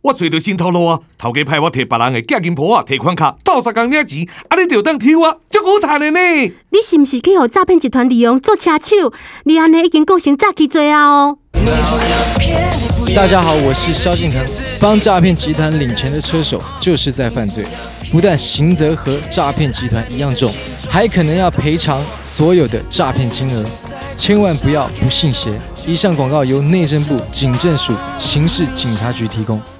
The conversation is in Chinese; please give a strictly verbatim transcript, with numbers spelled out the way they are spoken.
我找到新头路啊！头家派我摕别人的假金铺啊，提款卡斗三工领钱，啊你就当抽啊，足好赚的呢！ 你是毋是去互诈骗集团利用做车手？你安尼已经构成诈欺罪啊哦！ 大家好，我是萧敬腾。帮诈骗集团领钱的车手就是在犯罪，不但刑责和诈骗集团一样重，还可能要赔偿所有的诈骗金额。千万不要不信邪。以上广告由内政部警政署刑事警察局提供。